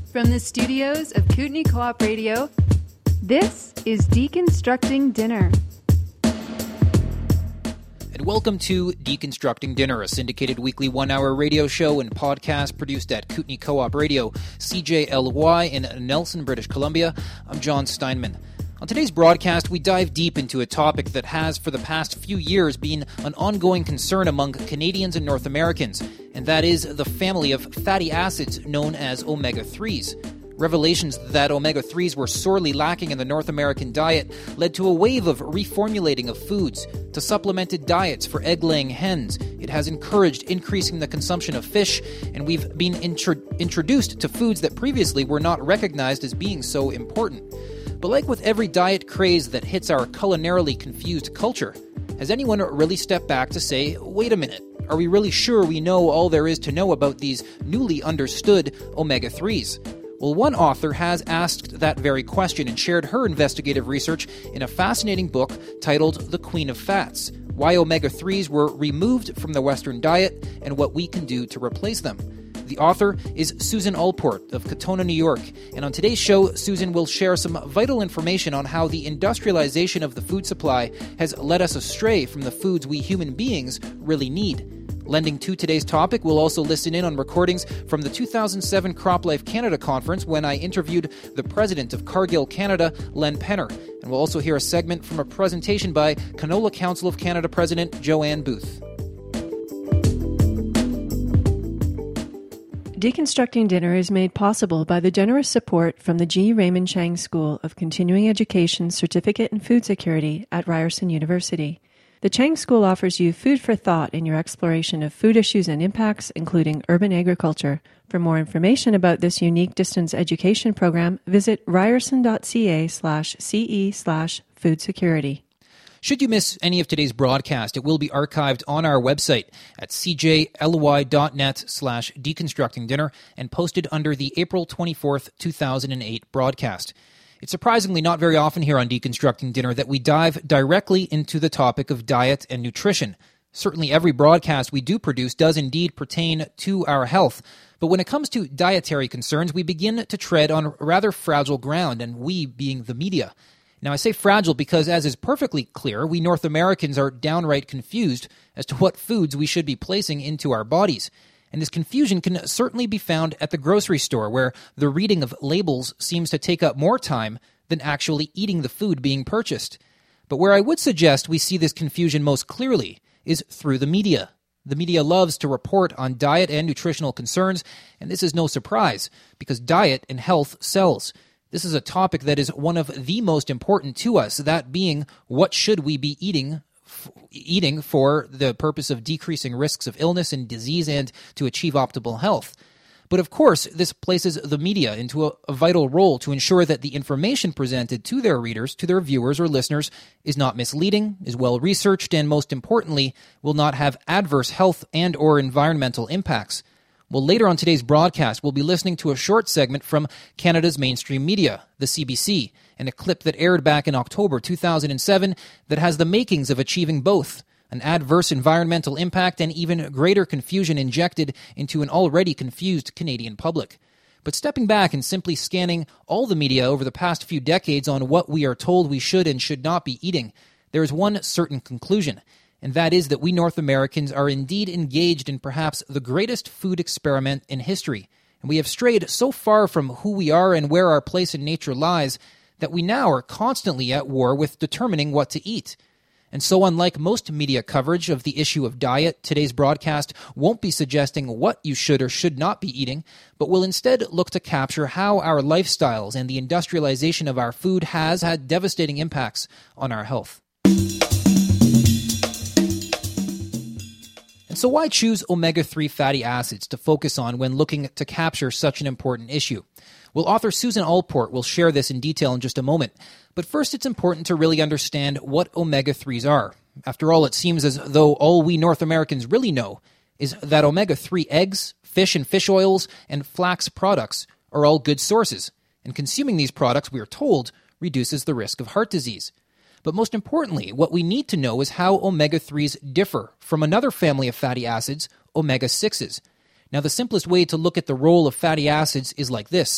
From the studios of Kootenai Co-op Radio, this is Deconstructing Dinner. And welcome to Deconstructing Dinner, a syndicated weekly one-hour radio show and podcast produced at Kootenai Co-op Radio, CJLY in Nelson, British Columbia. I'm John Steinman. On today's broadcast, we dive deep into a topic that has, for the past few years, been an ongoing concern among Canadians and North Americans, and that is the family of fatty acids known as omega-3s. Revelations that omega-3s were sorely lacking in the North American diet led to a wave of reformulating of foods to supplemented diets for egg-laying hens. It has encouraged increasing the consumption of fish, and we've been introduced to foods that previously were not recognized as being so important. But like with every diet craze that hits our culinarily confused culture, has anyone really stepped back to say, wait a minute, are we really sure we know all there is to know about these newly understood omega-3s? Well, one author has asked that very question and shared her investigative research in a fascinating book titled The Queen of Fats: Why Omega-3s Were Removed from the Western Diet and What We Can Do to Replace Them. The author is Susan Allport of Katonah, New York, and on today's show, Susan will share some vital information on how the industrialization of the food supply has led us astray from the foods we human beings really need. Lending to today's topic, we'll also listen in on recordings from the 2007 CropLife Canada Conference when I interviewed the president of Cargill Canada, Len Penner, and we'll also hear a segment from a presentation by Canola Council of Canada President Joanne Booth. Deconstructing Dinner is made possible by the generous support from the G. Raymond Chang School of Continuing Education Certificate in Food Security at Ryerson University. The Chang School offers you food for thought in your exploration of food issues and impacts, including urban agriculture. For more information about this unique distance education program, visit ryerson.ca/ce/food security. Should you miss any of today's broadcast, it will be archived on our website at cjly.net/deconstructingdinner and posted under the April 24th, 2008 broadcast. It's surprisingly not very often here on Deconstructing Dinner that we dive directly into the topic of diet and nutrition. Certainly every broadcast we do produce does indeed pertain to our health, but when it comes to dietary concerns, we begin to tread on rather fragile ground, and we being the media. Now, I say fragile because, as is perfectly clear, we North Americans are downright confused as to what foods we should be placing into our bodies. And this confusion can certainly be found at the grocery store, where the reading of labels seems to take up more time than actually eating the food being purchased. But where I would suggest we see this confusion most clearly is through the media. The media loves to report on diet and nutritional concerns, and this is no surprise, because diet and health sells. This is a topic that is one of the most important to us, that being, what should we be eating for the purpose of decreasing risks of illness and disease and to achieve optimal health. But of course, this places the media into a vital role to ensure that the information presented to their readers, to their viewers or listeners, is not misleading, is well researched, and most importantly, will not have adverse health and or environmental impacts. Well, later on today's broadcast, we'll be listening to a short segment from Canada's mainstream media, the CBC, and a clip that aired back in October 2007 that has the makings of achieving both, an adverse environmental impact and even greater confusion injected into an already confused Canadian public. But stepping back and simply scanning all the media over the past few decades on what we are told we should and should not be eating, there is one certain conclusion, and that is that we North Americans are indeed engaged in perhaps the greatest food experiment in history. And we have strayed so far from who we are and where our place in nature lies that we now are constantly at war with determining what to eat. And so unlike most media coverage of the issue of diet, today's broadcast won't be suggesting what you should or should not be eating, but will instead look to capture how our lifestyles and the industrialization of our food has had devastating impacts on our health. And so why choose omega-3 fatty acids to focus on when looking to capture such an important issue? Well, author Susan Allport will share this in detail in just a moment. But first, it's important to really understand what omega-3s are. After all, it seems as though all we North Americans really know is that omega-3 eggs, fish and fish oils, and flax products are all good sources. And consuming these products, we are told, reduces the risk of heart disease. But most importantly, what we need to know is how omega-3s differ from another family of fatty acids, omega-6s. Now, the simplest way to look at the role of fatty acids is like this.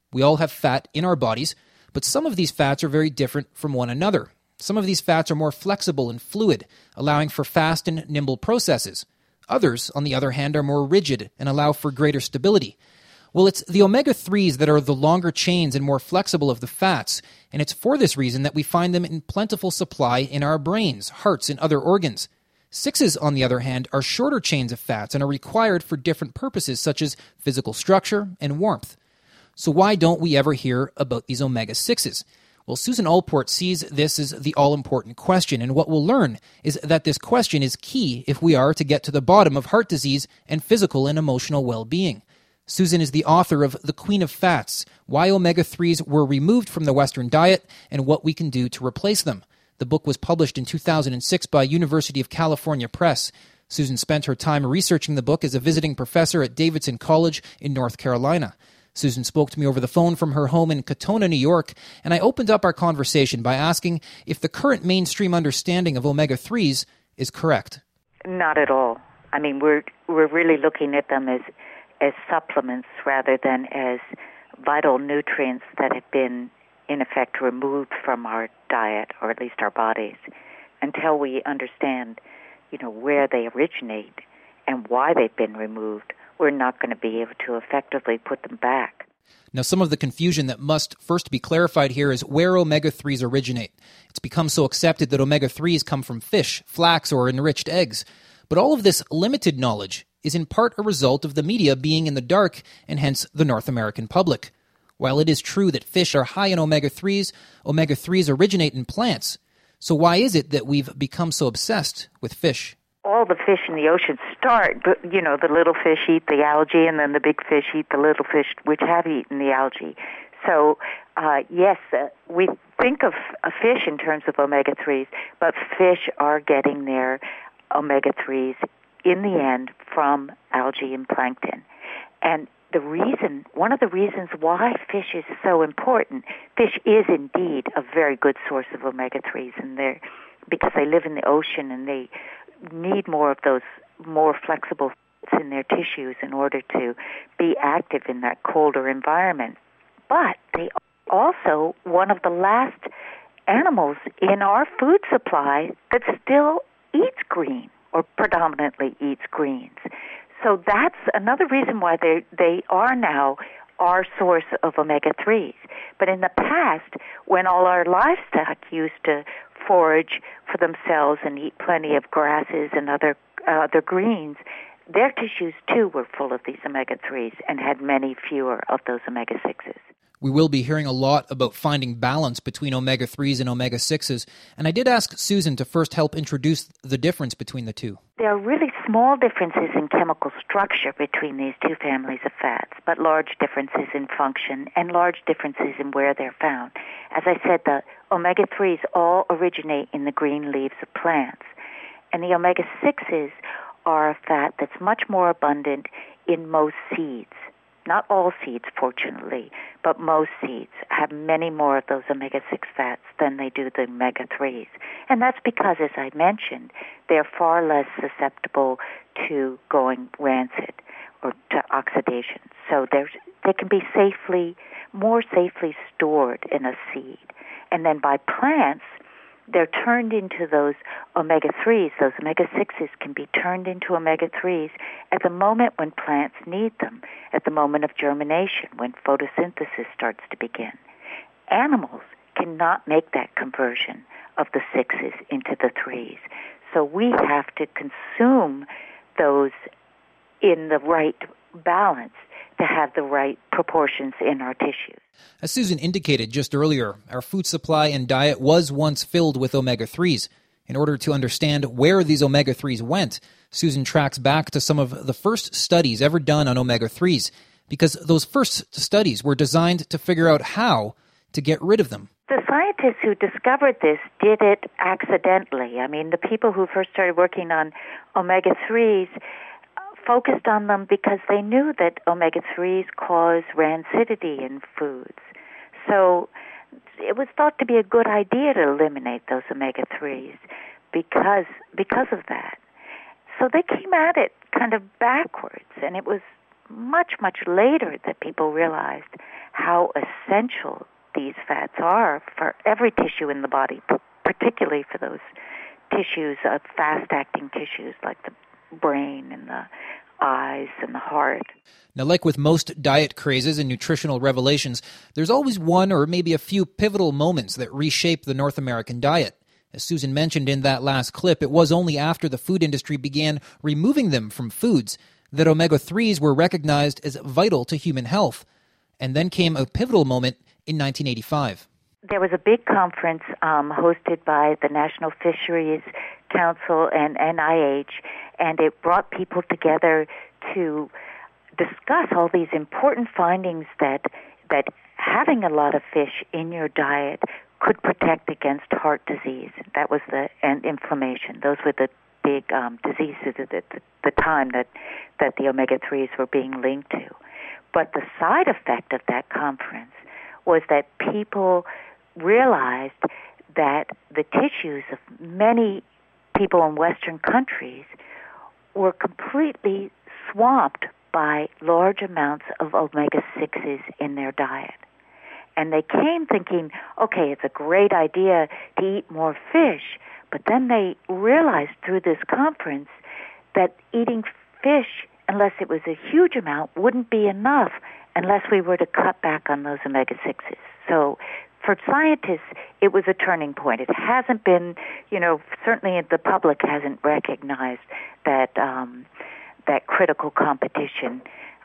We all have fat in our bodies, but some of these fats are very different from one another. Some of these fats are more flexible and fluid, allowing for fast and nimble processes. Others, on the other hand, are more rigid and allow for greater stability. Well, it's the omega-3s that are the longer chains and more flexible of the fats, and it's for this reason that we find them in plentiful supply in our brains, hearts, and other organs. 6s, on the other hand, are shorter chains of fats and are required for different purposes such as physical structure and warmth. So why don't we ever hear about these omega-6s? Well, Susan Allport sees this as the all-important question, and what we'll learn is that this question is key if we are to get to the bottom of heart disease and physical and emotional well-being. Susan is the author of The Queen of Fats, Why Omega-3s Were Removed from the Western Diet and What We Can Do to Replace Them. The book was published in 2006 by University of California Press. Susan spent her time researching the book as a visiting professor at Davidson College in North Carolina. Susan spoke to me over the phone from her home in Katona, New York, and I opened up our conversation by asking if the current mainstream understanding of omega-3s is correct. Not at all. I mean, we're really looking at them as supplements rather than as vital nutrients that have been, in effect, removed from our diet, or at least our bodies, until we understand, where they originate and why they've been removed. We're not going to be able to effectively put them back. Now, some of the confusion that must first be clarified here is where omega-3s originate. It's become so accepted that omega-3s come from fish, flax, or enriched eggs. But all of this limited knowledge is in part a result of the media being in the dark and hence the North American public. While it is true that fish are high in omega-3s, omega-3s originate in plants. So why is it that we've become so obsessed with fish? All the fish in the ocean start, but, the little fish eat the algae, and then the big fish eat the little fish which have eaten the algae. So, yes, we think of a fish in terms of omega-3s, but fish are getting their omega-3s in the end from algae and plankton. And one of the reasons why fish is so important, fish is indeed a very good source of omega-3s, and because they live in the ocean and they need more of those more flexible fats in their tissues in order to be active in that colder environment. But they are also one of the last animals in our food supply that still eats green or predominantly eats greens. So that's another reason why they are now our source of omega-3s. But in the past, when all our livestock used to forage for themselves and eat plenty of grasses and other greens, their tissues too were full of these omega-3s and had many fewer of those omega-6s. We will be hearing a lot about finding balance between omega-3s and omega-6s, and I did ask Susan to first help introduce the difference between the two. There are really small differences in chemical structure between these two families of fats, but large differences in function and large differences in where they're found. As I said, the omega-3s all originate in the green leaves of plants, and the omega-6s are a fat that's much more abundant in most seeds. Not all seeds, fortunately, but most seeds have many more of those omega-6 fats than they do the omega-3s. And that's because, as I mentioned, they're far less susceptible to going rancid or to oxidation. So they can be more safely stored in a seed. And then by plants, they're turned into those omega-3s. Those omega-6s can be turned into omega-3s at the moment when plants need them, at the moment of germination, when photosynthesis starts to begin. Animals cannot make that conversion of the 6s into the 3s. So we have to consume those in the right balance to have the right proportions in our tissues. As Susan indicated just earlier, our food supply and diet was once filled with omega-3s. In order to understand where these omega-3s went, Susan tracks back to some of the first studies ever done on omega-3s, because those first studies were designed to figure out how to get rid of them. The scientists who discovered this did it accidentally. I mean, the people who first started working on omega-3s focused on them because they knew that omega-3s cause rancidity in foods. So it was thought to be a good idea to eliminate those omega-3s because of that. So they came at it kind of backwards, and it was much, much later that people realized how essential these fats are for every tissue in the body, particularly for those tissues, fast-acting tissues like the brain and the eyes and the heart. Now, like with most diet crazes and nutritional revelations, there's always one or maybe a few pivotal moments that reshape the North American diet. As Susan mentioned in that last clip, it was only after the food industry began removing them from foods that omega-3s were recognized as vital to human health. And then came a pivotal moment in 1985. There was a big conference hosted by the National Fisheries Council and NIH, and it brought people together to discuss all these important findings that having a lot of fish in your diet could protect against heart disease. That was and inflammation. Those were the big diseases at the time that the omega-3s were being linked to. But the side effect of that conference was that people realized that the tissues of many people in Western countries were completely swamped by large amounts of omega-6s in their diet. And they came thinking, okay, it's a great idea to eat more fish, but then they realized through this conference that eating fish, unless it was a huge amount, wouldn't be enough unless we were to cut back on those omega-6s. So for scientists, it was a turning point. It hasn't been, certainly the public hasn't recognized that that critical competition.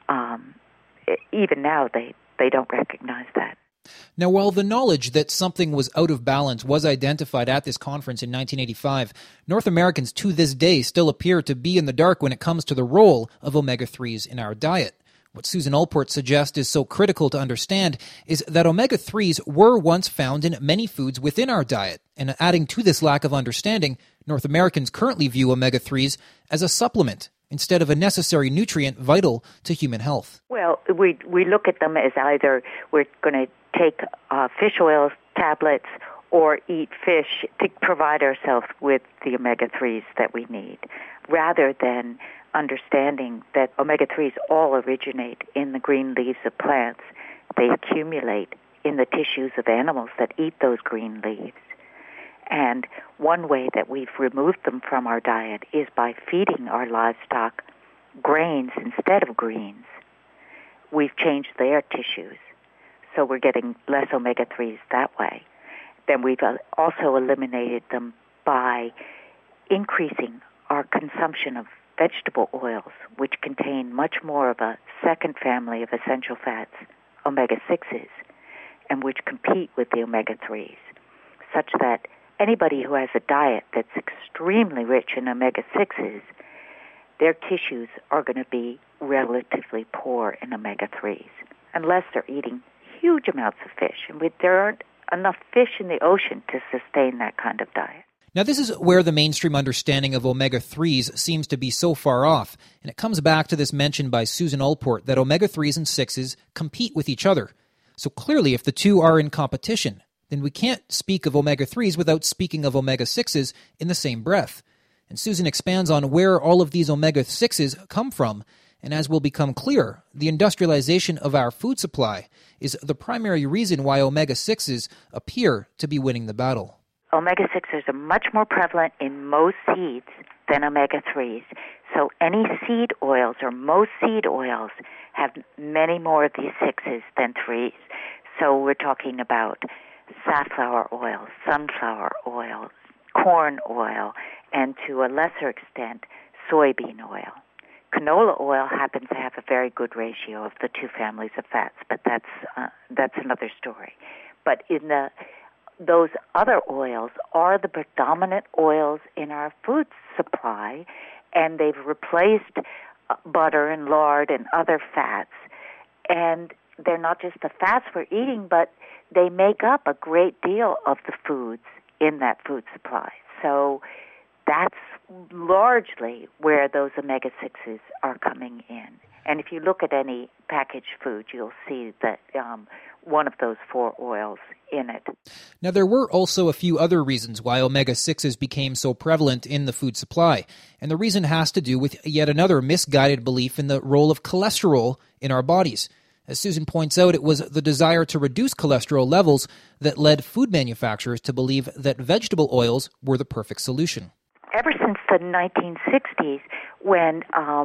Even now, they don't recognize that. Now, while the knowledge that something was out of balance was identified at this conference in 1985, North Americans to this day still appear to be in the dark when it comes to the role of omega-3s in our diet. What Susan Allport suggests is so critical to understand is that omega-3s were once found in many foods within our diet, and adding to this lack of understanding, North Americans currently view omega-3s as a supplement instead of a necessary nutrient vital to human health. Well, we look at them as either we're going to take fish oil tablets or eat fish to provide ourselves with the omega-3s that we need, rather than understanding that omega-3s all originate in the green leaves of plants. They accumulate in the tissues of animals that eat those green leaves. And one way that we've removed them from our diet is by feeding our livestock grains instead of greens. We've changed their tissues, so we're getting less omega-3s that way. Then we've also eliminated them by increasing our consumption of vegetable oils, which contain much more of a second family of essential fats, omega-6s, and which compete with the omega-3s, such that anybody who has a diet that's extremely rich in omega-6s, their tissues are going to be relatively poor in omega-3s, unless they're eating huge amounts of fish. And there aren't enough fish in the ocean to sustain that kind of diet. Now, this is where the mainstream understanding of omega-3s seems to be so far off, and it comes back to this mention by Susan Allport that omega-3s and 6s compete with each other. So clearly, if the two are in competition, then we can't speak of omega-3s without speaking of omega-6s in the same breath. And Susan expands on where all of these omega-6s come from, and as will become clear, the industrialization of our food supply is the primary reason why omega-6s appear to be winning the battle. Omega-6s are much more prevalent in most seeds than omega-3s. So any seed oils or most seed oils have many more of these 6s than 3s. So we're talking about safflower oil, sunflower oil, corn oil, and to a lesser extent, soybean oil. Canola oil happens to have a very good ratio of the two families of fats, but that's another story. But those other oils are the predominant oils in our food supply, and they've replaced butter and lard and other fats. And they're not just the fats we're eating, but they make up a great deal of the foods in that food supply. So that's largely where those omega-6s are coming in. And if you look at any packaged food, you'll see that one of those 4 oils in it. Now, there were also a few other reasons why omega-6s became so prevalent in the food supply, and the reason has to do with yet another misguided belief in the role of cholesterol in our bodies. As Susan points out, it was the desire to reduce cholesterol levels that led food manufacturers to believe that vegetable oils were the perfect solution. Ever since the 1960s, when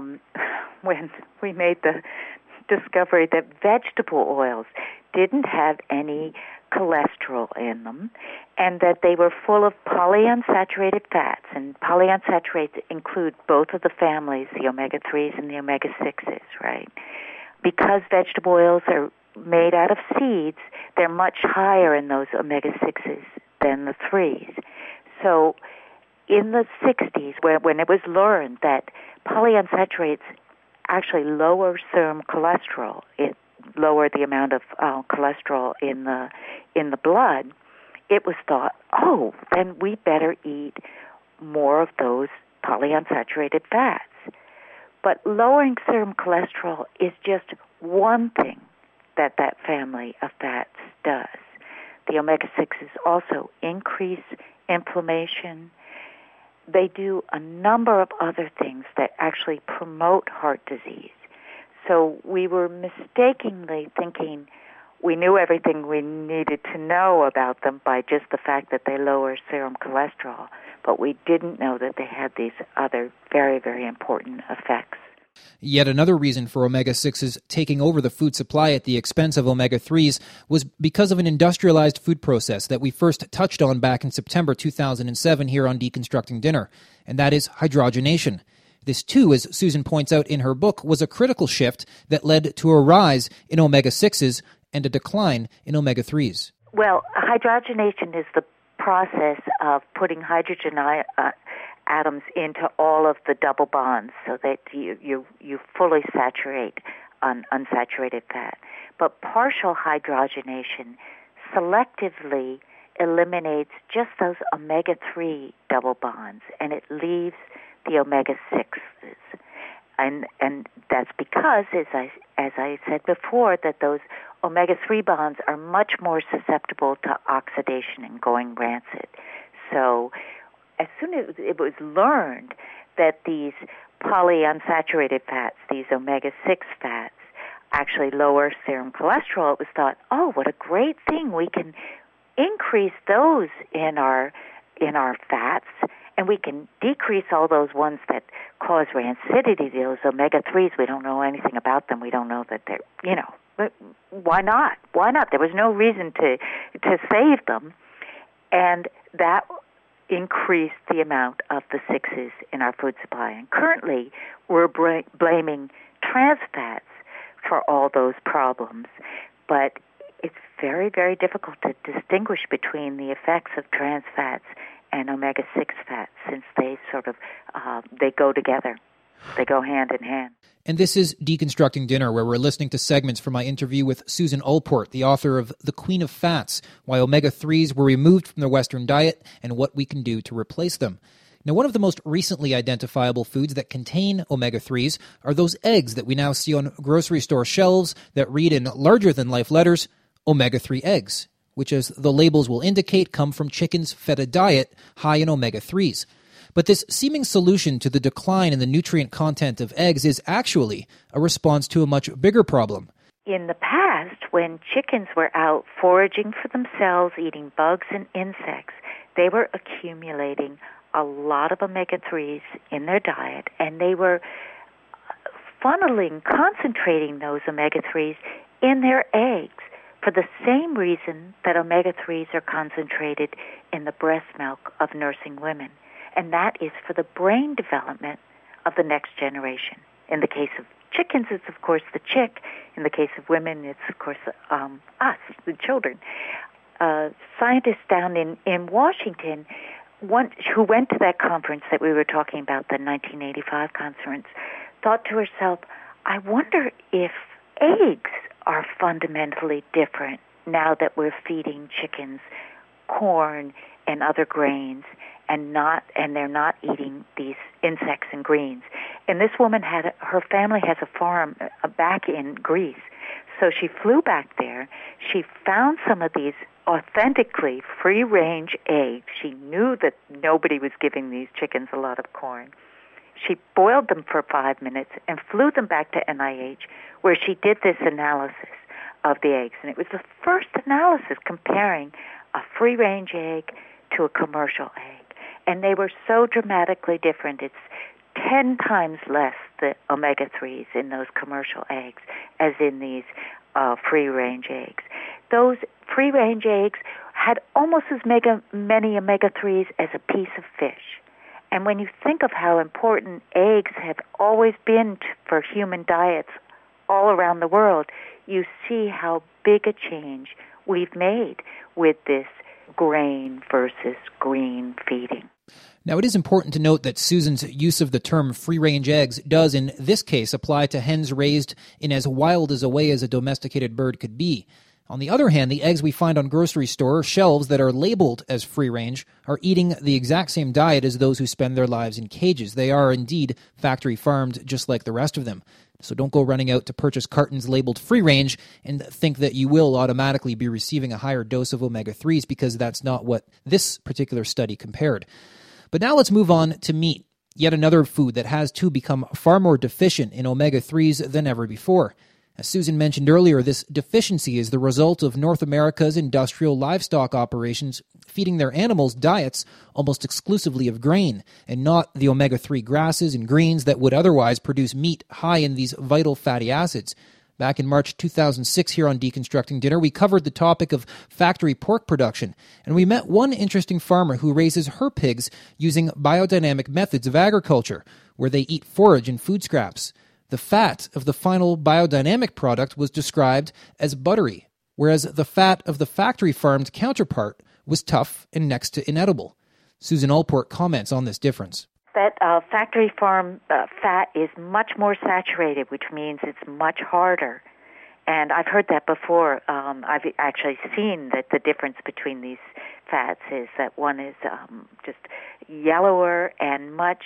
we made the discovery that vegetable oils didn't have any cholesterol in them, and that they were full of polyunsaturated fats, and polyunsaturated include both of the families, the omega-3s and the omega-6s, right? Because vegetable oils are made out of seeds, they're much higher in those omega-6s than the 3s. So in the 60s, when it was learned that polyunsaturates actually lower serum cholesterol, it lower the amount of cholesterol in the blood, it was thought, oh, then we better eat more of those polyunsaturated fats. But lowering serum cholesterol is just one thing that family of fats does. The omega-6s also increase inflammation. They do a number of other things that actually promote heart disease. So we were mistakenly thinking we knew everything we needed to know about them by just the fact that they lower serum cholesterol, but we didn't know that they had these other very, very important effects. Yet another reason for omega-6s taking over the food supply at the expense of omega-3s was because of an industrialized food process that we first touched on back in September 2007 here on Deconstructing Dinner, and that is hydrogenation. This, too, as Susan points out in her book, was a critical shift that led to a rise in omega-6s and a decline in omega-3s. Well, hydrogenation is the process of putting hydrogen atoms into all of the double bonds so that you fully saturate unsaturated fat. But partial hydrogenation selectively eliminates just those omega-3 double bonds, and it leaves the omega-6s. And that's because, as I said before, that those omega-3 bonds are much more susceptible to oxidation and going rancid. So as soon as it was learned that these polyunsaturated fats, these omega-6 fats, actually lower serum cholesterol, it was thought, oh, what a great thing. We can increase those in our fats, and we can decrease all those ones that cause rancidity. Those omega-3s, we don't know anything about them. We don't know that they're, but why not? Why not? There was no reason to save them. And that increased the amount of the 6s in our food supply. And currently, we're blaming trans fats for all those problems. But it's very, very difficult to distinguish between the effects of trans fats and omega-6 fats, since they sort of, they go together. They go hand in hand. And this is Deconstructing Dinner, where we're listening to segments from my interview with Susan Allport, the author of The Queen of Fats, Why Omega-3s Were Removed from the Western Diet and What We Can Do to Replace Them. Now, one of the most recently identifiable foods that contain omega-3s are those eggs that we now see on grocery store shelves that read in larger-than-life letters, omega-3 eggs, which, as the labels will indicate, come from chickens fed a diet high in omega-3s. But this seeming solution to the decline in the nutrient content of eggs is actually a response to a much bigger problem. In the past, when chickens were out foraging for themselves, eating bugs and insects, they were accumulating a lot of omega-3s in their diet, and they were concentrating those omega-3s in their eggs for the same reason that omega-3s are concentrated in the breast milk of nursing women. And that is for the brain development of the next generation. In the case of chickens, it's, of course, the chick. In the case of women, it's, of course, us, the children. Scientists down in Washington, who went to that conference that we were talking about, the 1985 conference, thought to herself, I wonder if eggs are fundamentally different now that we're feeding chickens corn and other grains, and they're not eating these insects and greens. And this woman her family has a farm back in Greece. So she flew back there. She found some of these authentically free-range eggs. She knew that nobody was giving these chickens a lot of corn. She boiled them for 5 minutes and flew them back to NIH, where she did this analysis of the eggs. And it was the first analysis comparing a free-range egg to a commercial egg. And they were so dramatically different. It's 10 times less the omega-3s in those commercial eggs as in these free-range eggs. Those free-range eggs had almost as many omega-3s as a piece of fish. And when you think of how important eggs have always been for human diets all around the world, you see how big a change we've made with this grain versus green feeding. Now, it is important to note that Susan's use of the term free-range eggs does, in this case, apply to hens raised in as wild a way as a domesticated bird could be. On the other hand, the eggs we find on grocery store shelves that are labeled as free-range are eating the exact same diet as those who spend their lives in cages. They are indeed factory-farmed just like the rest of them. So don't go running out to purchase cartons labeled free-range and think that you will automatically be receiving a higher dose of omega-3s, because that's not what this particular study compared. But now let's move on to meat, yet another food that has too become far more deficient in omega-3s than ever before. As Susan mentioned earlier, this deficiency is the result of North America's industrial livestock operations feeding their animals diets almost exclusively of grain, and not the omega-3 grasses and greens that would otherwise produce meat high in these vital fatty acids. Back in March 2006 here on Deconstructing Dinner, we covered the topic of factory pork production, and we met one interesting farmer who raises her pigs using biodynamic methods of agriculture, where they eat forage and food scraps. The fat of the final biodynamic product was described as buttery, whereas the fat of the factory-farmed counterpart was tough and next to inedible. Susan Allport comments on this difference. That factory farm fat is much more saturated, which means it's much harder. And I've heard that before. I've actually seen that the difference between these fats is that one is just yellower and much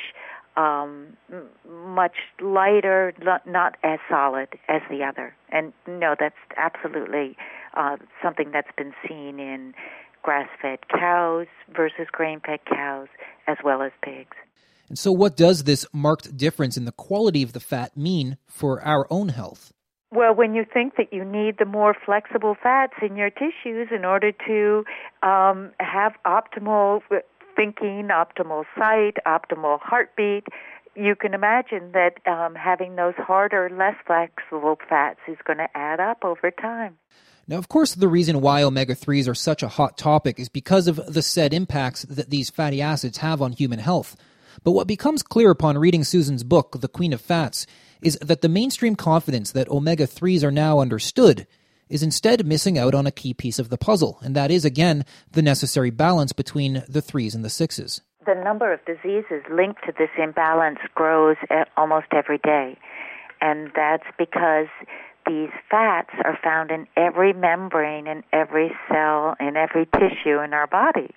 lighter, not as solid as the other. And no, that's absolutely something that's been seen in grass-fed cows versus grain-fed cows, as well as pigs. And so what does this marked difference in the quality of the fat mean for our own health? Well, when you think that you need the more flexible fats in your tissues in order to have optimal thinking, optimal sight, optimal heartbeat, you can imagine that having those harder, less flexible fats is going to add up over time. Now, of course, the reason why omega-3s are such a hot topic is because of the said impacts that these fatty acids have on human health. But what becomes clear upon reading Susan's book, The Queen of Fats, is that the mainstream confidence that omega-3s are now understood is instead missing out on a key piece of the puzzle, and that is, again, the necessary balance between the 3s and the 6s. The number of diseases linked to this imbalance grows almost every day, and that's because these fats are found in every membrane, in every cell, in every tissue in our body.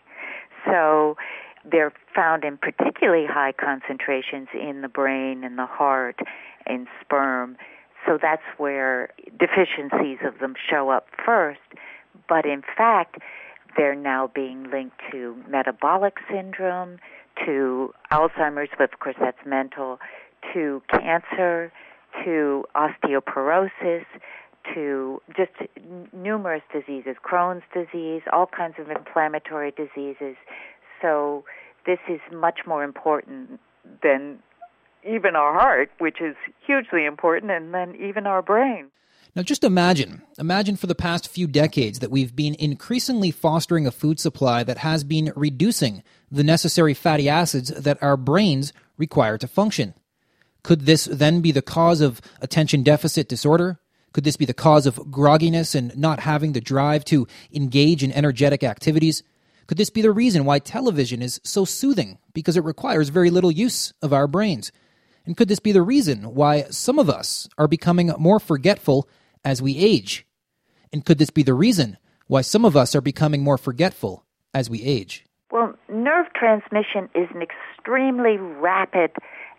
So they're found in particularly high concentrations in the brain, in the heart, in sperm. So that's where deficiencies of them show up first. But in fact, they're now being linked to metabolic syndrome, to Alzheimer's, but of course that's mental, to cancer, to osteoporosis, to just numerous diseases, Crohn's disease, all kinds of inflammatory diseases. So this is much more important than even our heart, which is hugely important, and then even our brain. Now just imagine for the past few decades that we've been increasingly fostering a food supply that has been reducing the necessary fatty acids that our brains require to function. Could this then be the cause of attention deficit disorder? Could this be the cause of grogginess and not having the drive to engage in energetic activities? Could this be the reason why television is so soothing, because it requires very little use of our brains? And could this be the reason why some of us are becoming more forgetful as we age? And could this be the reason why some of us are becoming more forgetful as we age? Well, nerve transmission is an extremely rapid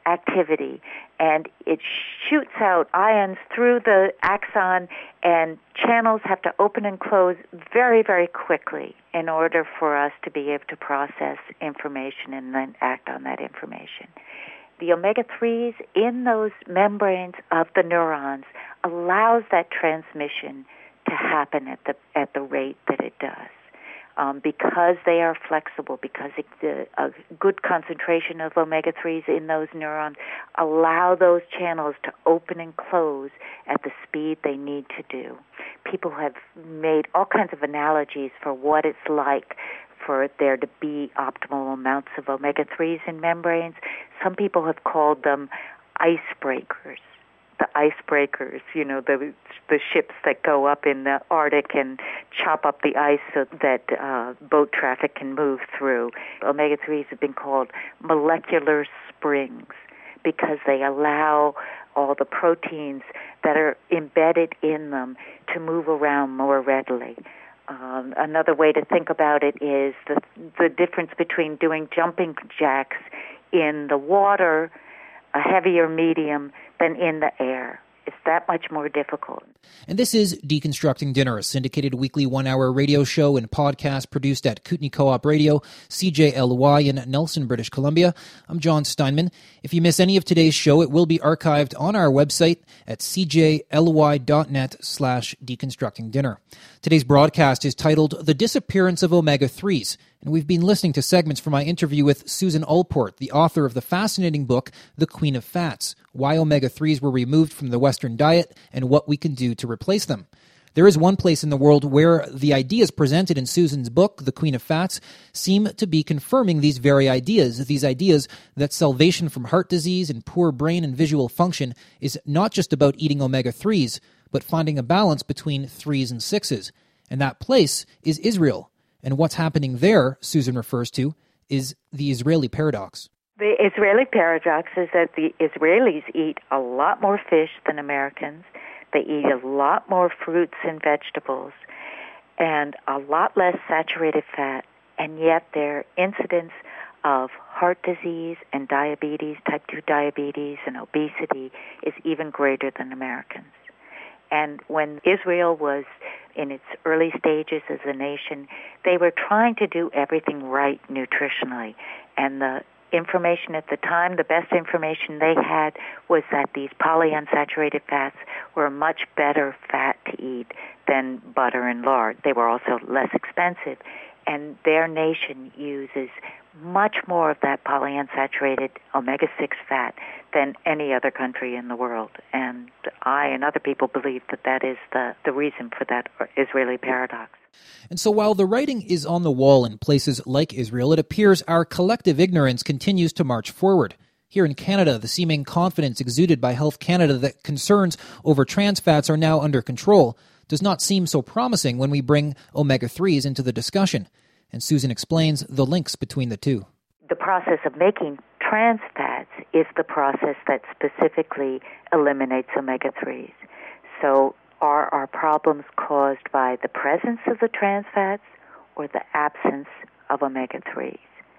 activity, and it shoots out ions through the axon, and channels have to open and close very, very quickly in order for us to be able to process information and then act on that information. The omega-3s in those membranes of the neurons allows that transmission to happen at the rate that it does. Because they are flexible, because a good concentration of omega-3s in those neurons allow those channels to open and close at the speed they need to do. People have made all kinds of analogies for what it's like for there to be optimal amounts of omega-3s in membranes. Some people have called them icebreakers. The icebreakers, the ships that go up in the Arctic and chop up the ice so that boat traffic can move through. Omega-3s have been called molecular springs because they allow all the proteins that are embedded in them to move around more readily. Another way to think about it is the difference between doing jumping jacks in the water, a heavier medium, than in the air. It's that much more difficult. And this is Deconstructing Dinner, a syndicated weekly 1-hour radio show and podcast produced at Kootenai Co-op Radio, CJLY in Nelson, British Columbia. I'm John Steinman. If you miss any of today's show, it will be archived on our website at cjly.net/deconstructingdinner. Today's broadcast is titled The Disappearance of Omega-3s, and we've been listening to segments from my interview with Susan Allport, the author of the fascinating book, The Queen of Fats, Why Omega-3s Were Removed from the Western Diet and What We Can Do to Replace Them. There is one place in the world where the ideas presented in Susan's book, The Queen of Fats, seem to be confirming these very ideas that salvation from heart disease and poor brain and visual function is not just about eating omega-3s, but finding a balance between 3s and 6s. And that place is Israel. And what's happening there, Susan refers to, is the Israeli paradox. The Israeli paradox is that the Israelis eat a lot more fish than Americans. They eat a lot more fruits and vegetables and a lot less saturated fat, and yet their incidence of heart disease and diabetes, type 2 diabetes and obesity, is even greater than Americans. And when Israel was in its early stages as a nation, they were trying to do everything right nutritionally. And the information at the time, the best information they had was that these polyunsaturated fats were a much better fat to eat than butter and lard. They were also less expensive. And their nation uses much more of that polyunsaturated omega-6 fat than any other country in the world. And I and other people believe that is the reason for that Israeli paradox. And so while the writing is on the wall in places like Israel, it appears our collective ignorance continues to march forward. Here in Canada, the seeming confidence exuded by Health Canada that concerns over trans fats are now under control does not seem so promising when we bring omega-3s into the discussion. And Susan explains the links between the two. The process of making trans fats is the process that specifically eliminates omega-3s. So are our problems caused by the presence of the trans fats or the absence of omega-3s?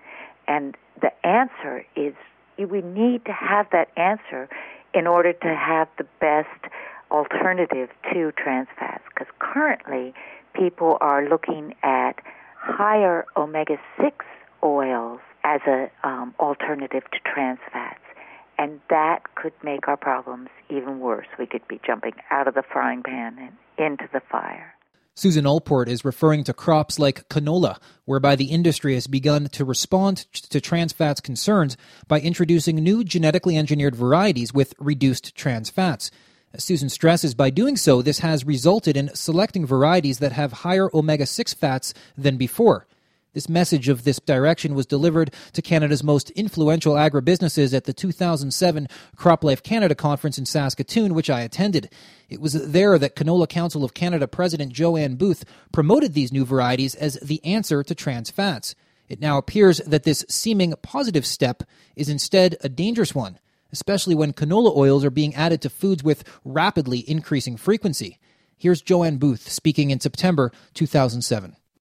And the answer is we need to have that answer in order to have the best alternative to trans fats, because currently people are looking at higher omega-6 oils as an alternative to trans fats, and that could make our problems even worse. We could be jumping out of the frying pan and into the fire. Susan Allport is referring to crops like canola, whereby the industry has begun to respond to trans fats concerns by introducing new genetically engineered varieties with reduced trans fats. As Susan stresses, by doing so, this has resulted in selecting varieties that have higher omega-6 fats than before. This message of this direction was delivered to Canada's most influential agribusinesses at the 2007 CropLife Canada conference in Saskatoon, which I attended. It was there that Canola Council of Canada President Joanne Booth promoted these new varieties as the answer to trans fats. It now appears that this seeming positive step is instead a dangerous one, especially when canola oils are being added to foods with rapidly increasing frequency. Here's Joanne Booth speaking in September 2007.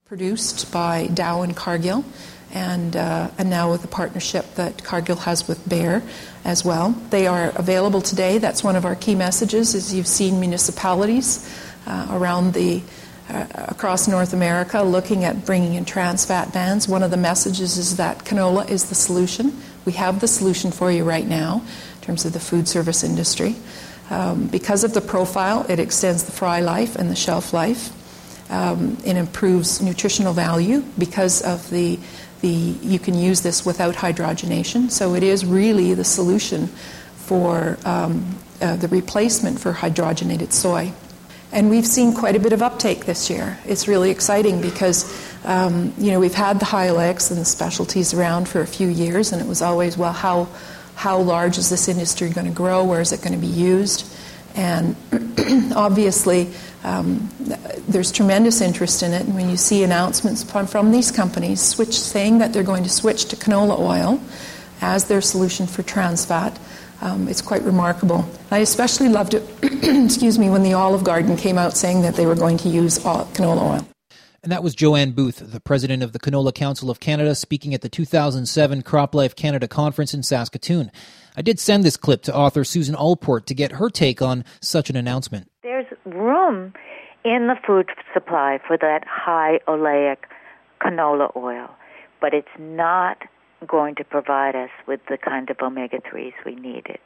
Produced by Dow and Cargill, and now with the partnership that Cargill has with Bayer as well. They are available today. That's one of our key messages, is you've seen municipalities around across North America looking at bringing in trans fat bans. One of the messages is that canola is the solution. We have the solution for you right now in terms of the food service industry. Because of the profile, it extends the fry life and the shelf life. It improves nutritional value because of you can use this without hydrogenation. So it is really the solution for the replacement for hydrogenated soy. And we've seen quite a bit of uptake this year. It's really exciting because, we've had the Hylex and the specialties around for a few years, and it was always, well, how large is this industry going to grow? Where is it going to be used? And obviously, there's tremendous interest in it. And when you see announcements from these companies saying that they're going to switch to canola oil as their solution for trans fat, it's quite remarkable. I especially loved it, when the Olive Garden came out saying that they were going to use canola oil. And that was Joanne Booth, the president of the Canola Council of Canada, speaking at the 2007 CropLife Canada Conference in Saskatoon. I did send this clip to author Susan Allport to get her take on such an announcement. There's room in the food supply for that high oleic canola oil, but it's not going to provide us with the kind of omega-3s we need.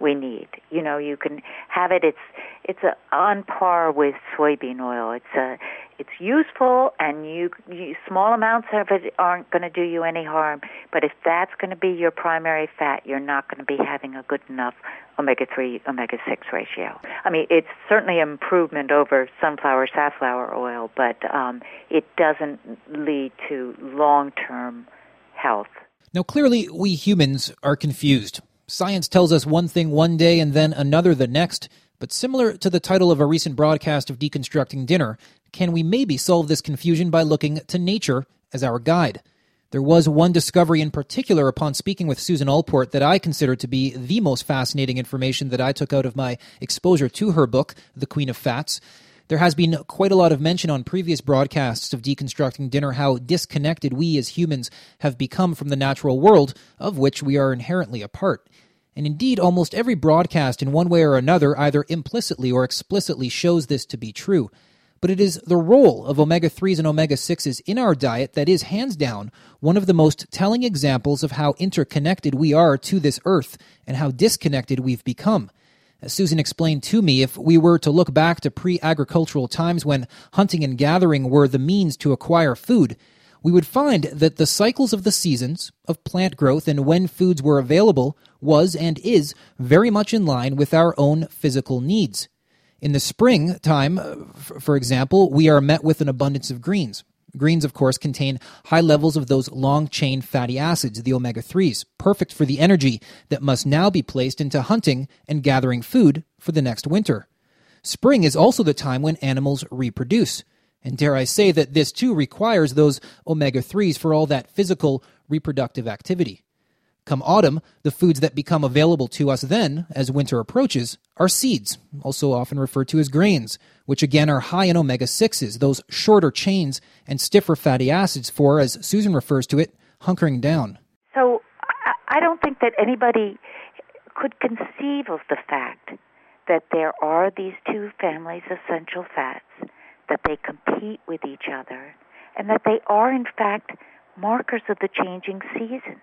You can have it. It's on par with soybean oil. It's useful, and you small amounts of it aren't going to do you any harm. But if that's going to be your primary fat, you're not going to be having a good enough omega-3, omega-6 ratio. I mean, it's certainly an improvement over sunflower, safflower oil, but it doesn't lead to long-term health. Now, clearly, we humans are confused. Science tells us one thing one day and then another the next. But similar to the title of a recent broadcast of Deconstructing Dinner, can we maybe solve this confusion by looking to nature as our guide? There was one discovery in particular upon speaking with Susan Allport that I consider to be the most fascinating information that I took out of my exposure to her book, The Queen of Fats. There has been quite a lot of mention on previous broadcasts of Deconstructing Dinner how disconnected we as humans have become from the natural world, of which we are inherently a part. And indeed, almost every broadcast in one way or another either implicitly or explicitly shows this to be true. But it is the role of omega-3s and omega-6s in our diet that is, hands down, one of the most telling examples of how interconnected we are to this earth and how disconnected we've become. As Susan explained to me, if we were to look back to pre-agricultural times when hunting and gathering were the means to acquire food, we would find that the cycles of the seasons, of plant growth, and when foods were available was and is very much in line with our own physical needs. In the spring time, for example, we are met with an abundance of greens. Greens, of course, contain high levels of those long-chain fatty acids, the omega-3s, perfect for the energy that must now be placed into hunting and gathering food for the next winter. Spring is also the time when animals reproduce. And dare I say that this too requires those omega-3s for all that physical reproductive activity. Come autumn, the foods that become available to us then, as winter approaches, are seeds, also often referred to as grains, which again are high in omega-6s, those shorter chains and stiffer fatty acids for, as Susan refers to it, hunkering down. So I don't think that anybody could conceive of the fact that there are these two families of essential fats, that they compete with each other, and that they are, in fact, markers of the changing seasons.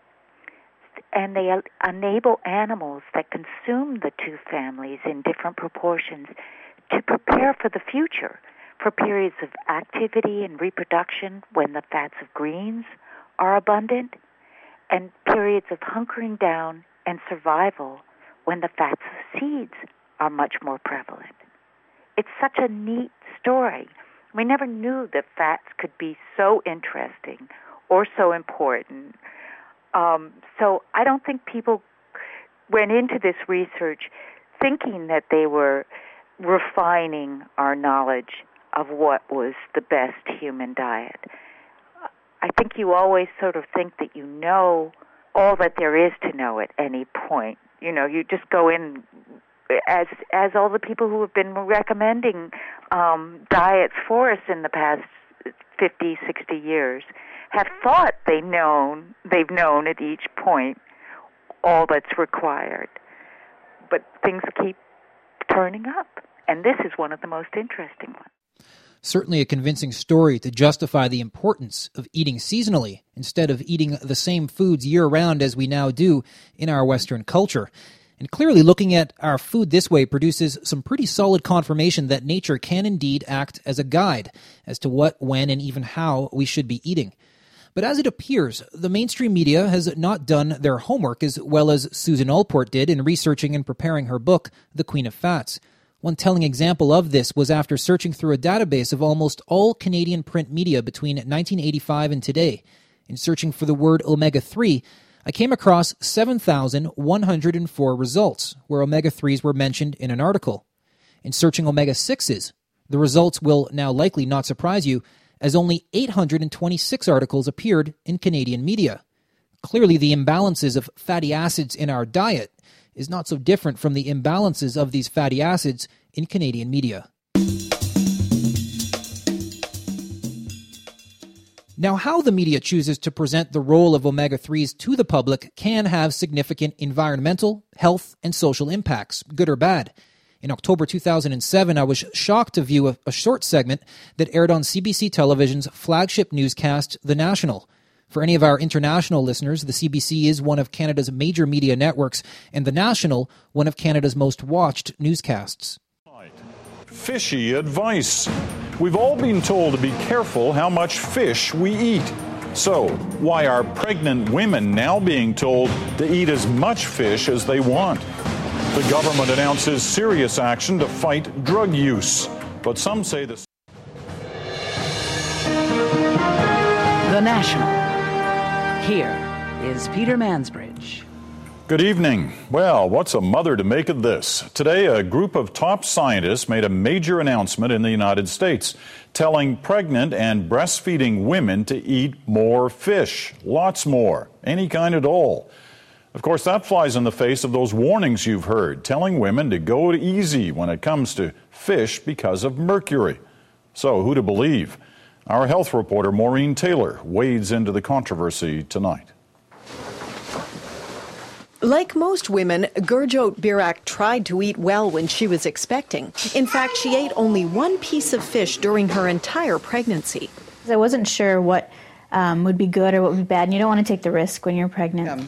And they enable animals that consume the two families in different proportions to prepare for the future, for periods of activity and reproduction when the fats of greens are abundant, and periods of hunkering down and survival when the fats of seeds are much more prevalent. It's such a neat story. We never knew that fats could be so interesting or so important. So I don't think people went into this research thinking that they were refining our knowledge of what was the best human diet. I think you always sort of think that you know all that there is to know at any point. You know, you just go in as all the people who have been recommending diets for us in the past 50, 60 years, have thought they've known at each point all that's required. But things keep turning up, and this is one of the most interesting ones. Certainly a convincing story to justify the importance of eating seasonally instead of eating the same foods year-round as we now do in our Western culture. And clearly looking at our food this way produces some pretty solid confirmation that nature can indeed act as a guide as to what, when, and even how we should be eating. But as it appears, the mainstream media has not done their homework as well as Susan Allport did in researching and preparing her book, The Queen of Fats. One telling example of this was after searching through a database of almost all Canadian print media between 1985 and today. In searching for the word omega-3, I came across 7,104 results where omega-3s were mentioned in an article. In searching omega-6s, the results will now likely not surprise you, as only 826 articles appeared in Canadian media. Clearly, the imbalances of fatty acids in our diet is not so different from the imbalances of these fatty acids in Canadian media. Now, how the media chooses to present the role of omega-3s to the public can have significant environmental, health, and social impacts, good or bad. In October 2007, I was shocked to view a short segment that aired on CBC Television's flagship newscast, The National. For any of our international listeners, the CBC is one of Canada's major media networks, and The National, one of Canada's most watched newscasts. Fishy advice. We've all been told to be careful how much fish we eat. So, why are pregnant women now being told to eat as much fish as they want? The government announces serious action to fight drug use, but some say this. The National. Here is Peter Mansbridge. Good evening. Well, what's a mother to make of this? Today, a group of top scientists made a major announcement in the United States, telling pregnant and breastfeeding women to eat more fish, lots more, any kind at all. Of course, that flies in the face of those warnings you've heard, telling women to go easy when it comes to fish because of mercury. So, who to believe? Our health reporter, Maureen Taylor, wades into the controversy tonight. Like most women, Gurjot Birak tried to eat well when she was expecting. In fact, she ate only one piece of fish during her entire pregnancy. I wasn't sure what would be good or what would be bad, and you don't want to take the risk when you're pregnant.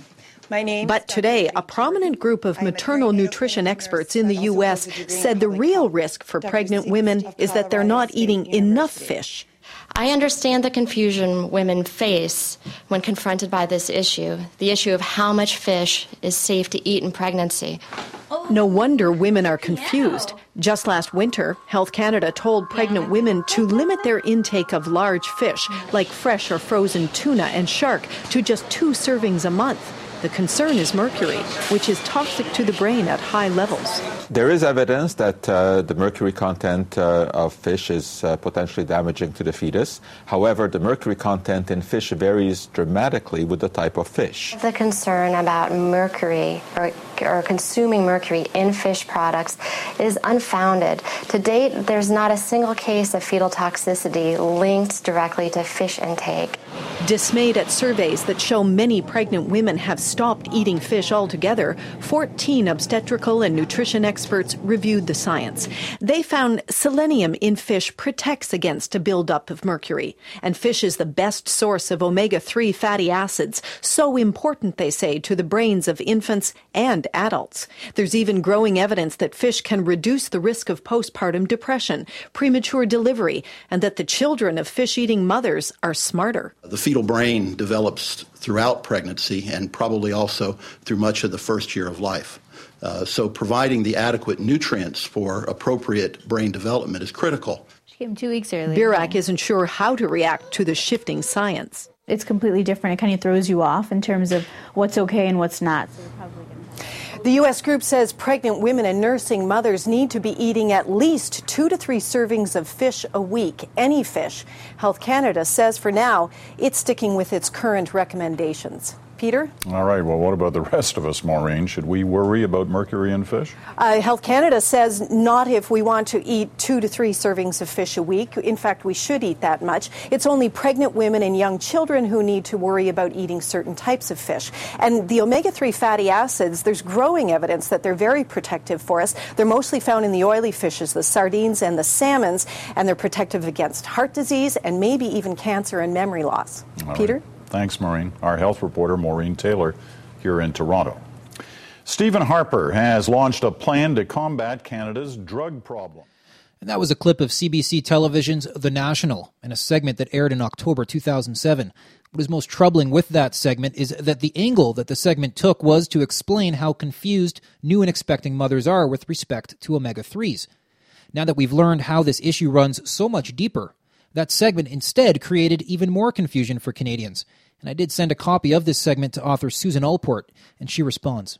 But today, a prominent group of maternal nutrition experts in the U.S. said the real risk for pregnant women is that they're not eating enough fish. I understand the confusion women face when confronted by this issue, the issue of how much fish is safe to eat in pregnancy. No wonder women are confused. Just last winter, Health Canada told pregnant women to limit their intake of large fish, like fresh or frozen tuna and shark, to just 2 servings a month. The concern is mercury, which is toxic to the brain at high levels. There is evidence that the mercury content of fish is potentially damaging to the fetus. However, the mercury content in fish varies dramatically with the type of fish. The concern about mercury or consuming mercury in fish products is unfounded. To date, there's not a single case of fetal toxicity linked directly to fish intake. Dismayed at surveys that show many pregnant women have stopped eating fish altogether, 14 obstetrical and nutrition experts reviewed the science. They found selenium in fish protects against a buildup of mercury, and fish is the best source of omega-3 fatty acids, so important, they say, to the brains of infants and adults. There's even growing evidence that fish can reduce the risk of postpartum depression, premature delivery, and that the children of fish-eating mothers are smarter. The fetal brain develops throughout pregnancy and probably also through much of the first year of life. So providing the adequate nutrients for appropriate brain development is critical. She came 2 weeks early. Birak isn't sure how to react to the shifting science. It's completely different. It kind of throws you off in terms of what's okay and what's not. The U.S. group says pregnant women and nursing mothers need to be eating at least 2 to 3 servings of fish a week, any fish. Health Canada says for now it's sticking with its current recommendations. Peter? All right. Well, what about the rest of us, Maureen? Should we worry about mercury in fish? Health Canada says not if we want to eat 2 to 3 servings of fish a week. In fact, we should eat that much. It's only pregnant women and young children who need to worry about eating certain types of fish. And the omega-3 fatty acids, there's growing evidence that they're very protective for us. They're mostly found in the oily fishes, the sardines and the salmons, and they're protective against heart disease and maybe even cancer and memory loss. All Peter? Right. Thanks, Maureen. Our health reporter, Maureen Taylor, here in Toronto. Stephen Harper has launched a plan to combat Canada's drug problem. And that was a clip of CBC Television's The National in a segment that aired in October 2007. What is most troubling with that segment is that the angle that the segment took was to explain how confused new and expecting mothers are with respect to omega-3s. Now that we've learned how this issue runs so much deeper, that segment instead created even more confusion for Canadians. And I did send a copy of this segment to author Susan Allport, and she responds.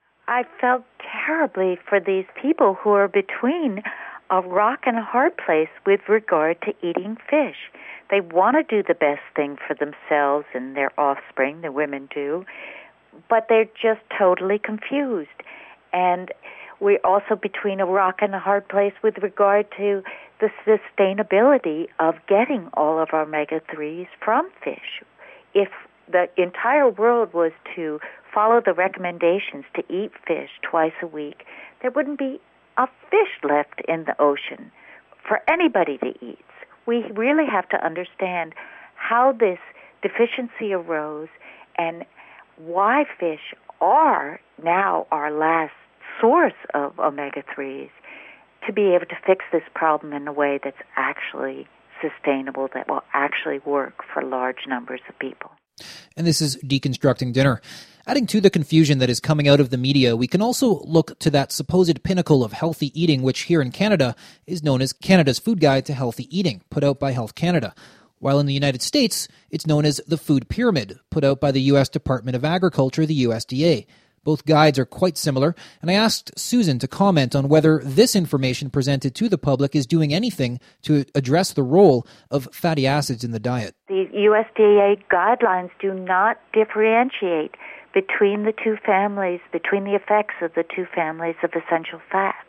I felt terribly for these people who are between a rock and a hard place with regard to eating fish. They want to do the best thing for themselves and their offspring, the women do, but they're just totally confused. And we're also between a rock and a hard place with regard to the sustainability of getting all of our omega-3s from fish. If the entire world was to follow the recommendations to eat fish twice a week, there wouldn't be a fish left in the ocean for anybody to eat. We really have to understand how this deficiency arose and why fish are now our last source of omega-3s to be able to fix this problem in a way that's actually sustainable, that will actually work for large numbers of people. And this is Deconstructing Dinner. Adding to the confusion that is coming out of the media, we can also look to that supposed pinnacle of healthy eating, which here in Canada is known as Canada's Food Guide to Healthy Eating, put out by Health Canada. While in the United States, it's known as the Food Pyramid, put out by the U.S. Department of Agriculture, the USDA. Both guides are quite similar, and I asked Susan to comment on whether this information presented to the public is doing anything to address the role of fatty acids in the diet. The USDA guidelines do not differentiate between the two families, between the effects of the two families of essential fats.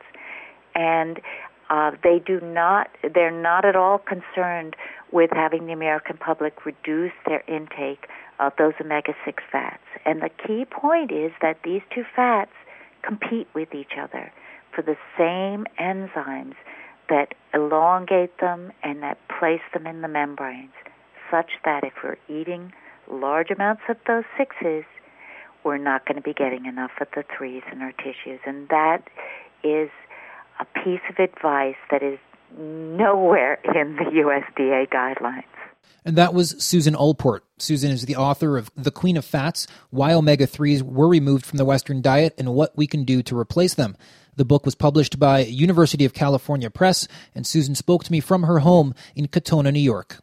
And they're not at all concerned with having the American public reduce their intake of those omega-6 fats. And the key point is that these two fats compete with each other for the same enzymes that elongate them and that place them in the membranes, such that if we're eating large amounts of those 6s, we're not going to be getting enough of the 3s in our tissues. And that is a piece of advice that is nowhere in the USDA guidelines. And that was Susan Allport. Susan is the author of The Queen of Fats, Why Omega-3s Were Removed from the Western Diet and What We Can Do to Replace Them. The book was published by University of California Press, and Susan spoke to me from her home in Katonah, New York.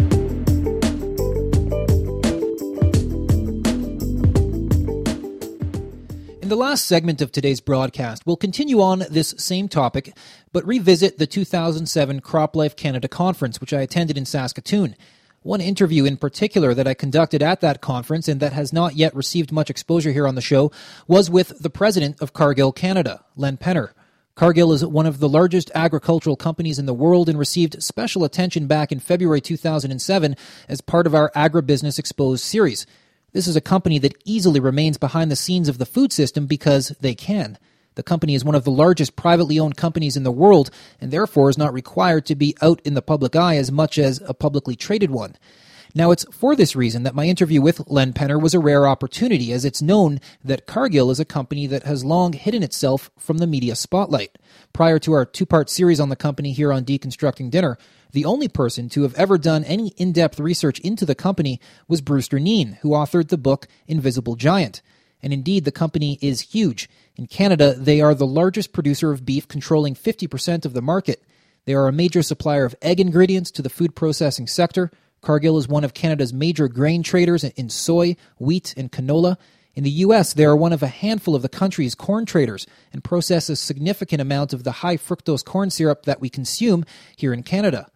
In the last segment of today's broadcast, we'll continue on this same topic, but revisit the 2007 CropLife Canada Conference, which I attended in Saskatoon. One interview in particular that I conducted at that conference and that has not yet received much exposure here on the show was with the president of Cargill Canada, Len Penner. Cargill is one of the largest agricultural companies in the world and received special attention back in February 2007 as part of our Agribusiness Exposed series. This is a company that easily remains behind the scenes of the food system because they can. The company is one of the largest privately owned companies in the world and therefore is not required to be out in the public eye as much as a publicly traded one. Now, it's for this reason that my interview with Len Penner was a rare opportunity, as it's known that Cargill is a company that has long hidden itself from the media spotlight. Prior to our two-part series on the company here on Deconstructing Dinner, the only person to have ever done any in-depth research into the company was Brewster Neen, who authored the book Invisible Giant. And indeed, the company is huge. In Canada, they are the largest producer of beef, controlling 50% of the market. They are a major supplier of egg ingredients to the food processing sector. Cargill is one of Canada's major grain traders in soy, wheat, and canola. In the U.S., they are one of a handful of the country's corn traders and process a significant amount of the high fructose corn syrup that we consume here in Canada.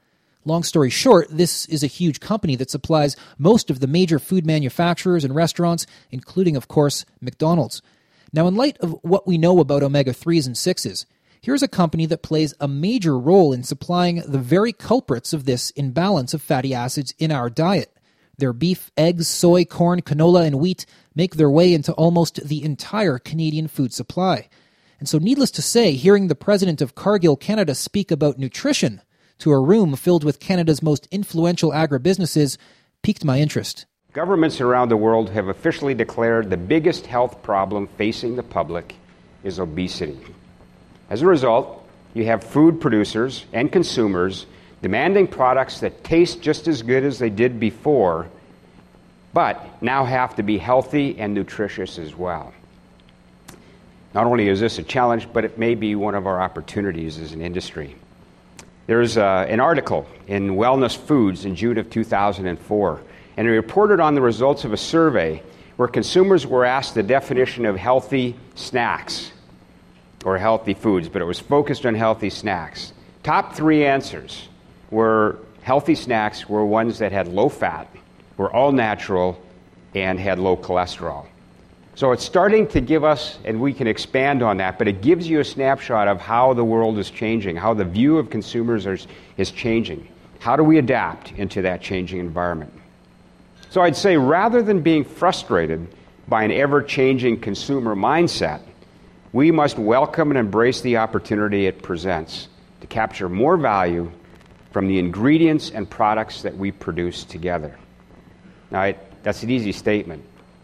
Long story short, this is a huge company that supplies most of the major food manufacturers and restaurants, including, of course, McDonald's. Now, in light of what we know about omega-3s and 6s, here's a company that plays a major role in supplying the very culprits of this imbalance of fatty acids in our diet. Their beef, eggs, soy, corn, canola, and wheat make their way into almost the entire Canadian food supply. And so needless to say, hearing the president of Cargill Canada speak about nutrition to a room filled with Canada's most influential agribusinesses piqued my interest. Governments around the world have officially declared the biggest health problem facing the public is obesity. As a result, you have food producers and consumers demanding products that taste just as good as they did before, but now have to be healthy and nutritious as well. Not only is this a challenge, but it may be one of our opportunities as an industry. There's an article in Wellness Foods in June of 2004, and it reported on the results of a survey where consumers were asked the definition of healthy snacks or healthy foods, but it was focused on healthy snacks. Top 3 answers were healthy snacks were ones that had low fat, were all natural, and had low cholesterol. So it's starting to give us, and we can expand on that, but it gives you a snapshot of how the world is changing, how the view of consumers is changing. How do we adapt into that changing environment? So I'd say rather than being frustrated by an ever-changing consumer mindset, we must welcome and embrace the opportunity it presents to capture more value from the ingredients and products that we produce together. Now, that's an easy statement,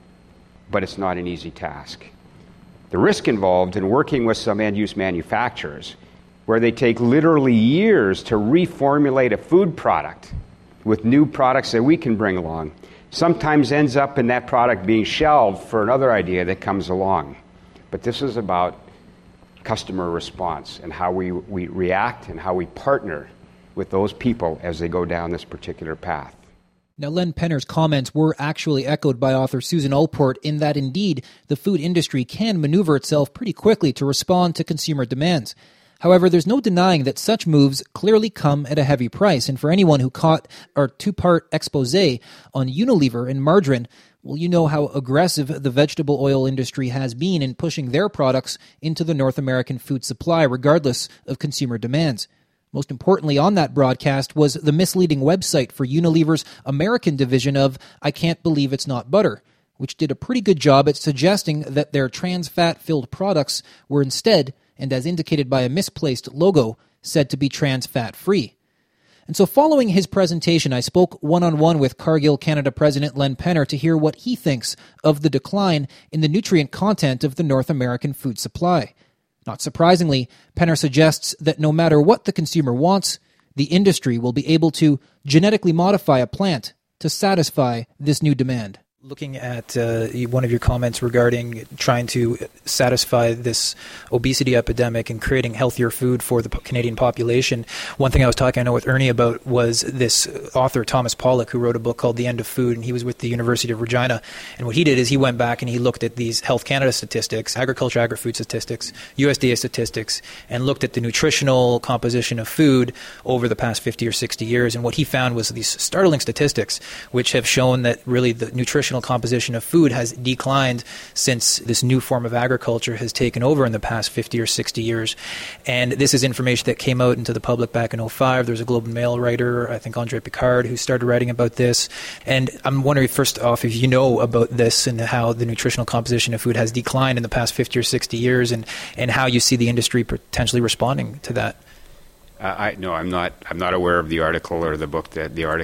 but it's not an easy task. The risk involved in working with some end-use manufacturers, where they take literally years to reformulate a food product with new products that we can bring along, sometimes ends up in that product being shelved for another idea that comes along. But this is about customer response and how we react and how we partner with those people as they go down this particular path. Now, Len Penner's comments were actually echoed by author Susan Allport in that, indeed, the food industry can maneuver itself pretty quickly to respond to consumer demands. However, there's no denying that such moves clearly come at a heavy price, and for anyone who caught our 2-part expose on Unilever and margarine, well, you know how aggressive the vegetable oil industry has been in pushing their products into the North American food supply, regardless of consumer demands. Most importantly on that broadcast was the misleading website for Unilever's American division of I Can't Believe It's Not Butter, which did a pretty good job at suggesting that their trans fat-filled products were instead, and as indicated by a misplaced logo, said to be trans fat-free. And so following his presentation, I spoke one-on-one with Cargill Canada President Len Penner to hear what he thinks of the decline in the nutrient content of the North American food supply. Not surprisingly, Penner suggests that no matter what the consumer wants, the industry will be able to genetically modify a plant to satisfy this new demand. Looking at one of your comments regarding trying to satisfy this obesity epidemic and creating healthier food for the Canadian population, one thing I was talking, I know, with Ernie about was this author, Thomas Pollock, who wrote a book called The End of Food, and he was with the University of Regina. And what he did is he went back and he looked at these Health Canada statistics, agriculture, agri-food statistics, USDA statistics, and looked at the nutritional composition of food over the past 50 or 60 years. And what he found was these startling statistics, which have shown that really the nutritional composition of food has declined since this new form of agriculture has taken over in the past 50 or 60 years. And this is information that came out into the public back in 2005. There's a Globe and Mail writer, I think Andre Picard, who started writing about this. And I'm wondering, first off, if you know about this and how the nutritional composition of food has declined in the past 50 or 60 years and how you see the industry potentially responding to that. No, I'm not aware of the article or the book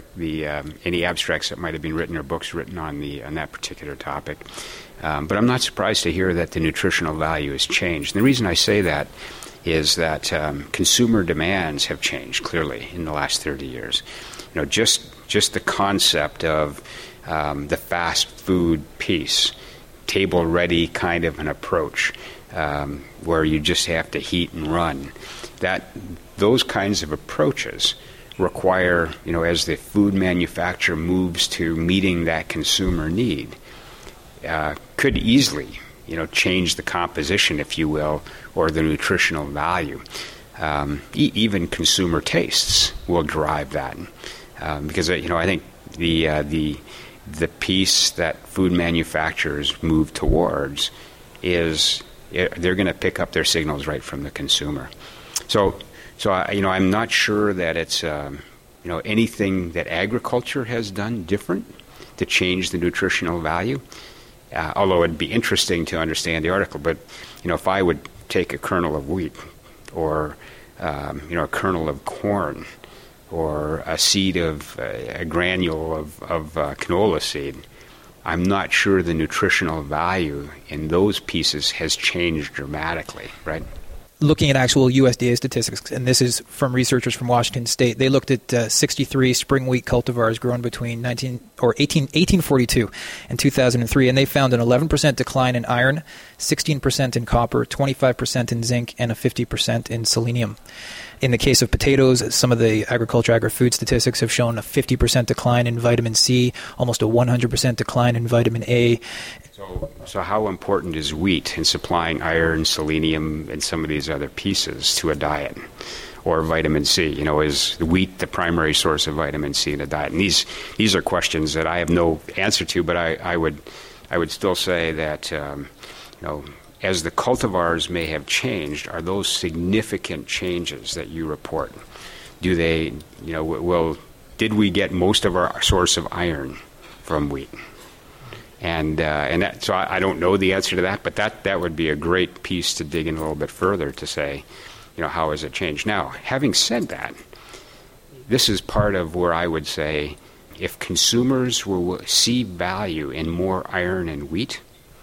any abstracts that might have been written or books written on that particular topic. But I'm not surprised to hear that the nutritional value has changed. And the reason I say that is that consumer demands have changed clearly in the last 30 years. You know, just the concept of the fast food piece, table ready kind of an approach, where you just have to heat and run. Those kinds of approaches require, as the food manufacturer moves to meeting that consumer need, could easily, change the composition, if you will, or the nutritional value. even consumer tastes will drive that. Because I think the piece that food manufacturers move towards is they're going to pick up their signals right from the consumer. So I'm not sure that it's anything that agriculture has done different to change the nutritional value. Although it'd be interesting to understand the article, but if I would take a kernel of wheat or a kernel of corn or a seed of a granule of canola seed, I'm not sure the nutritional value in those pieces has changed dramatically, right? Looking at actual USDA statistics, and this is from researchers from Washington State, they looked at 63 spring wheat cultivars grown between 1842 and 2003, and they found an 11% decline in iron, 16% in copper, 25% in zinc, and a 50% in selenium. In the case of potatoes, some of the agri-food statistics have shown a 50% decline in vitamin C, almost a 100% decline in vitamin A. So how important is wheat in supplying iron, selenium, and some of these other pieces to a diet? Or vitamin C? Is wheat the primary source of vitamin C in a diet? And these are questions that I have no answer to, but I would still say that as the cultivars may have changed, are those significant changes that you report? Do they, did we get most of our source of iron from wheat? So I don't know the answer to that, but that would be a great piece to dig in a little bit further to say, how has it changed? Now, having said that, this is part of where I would say if consumers will see value in more iron and wheat,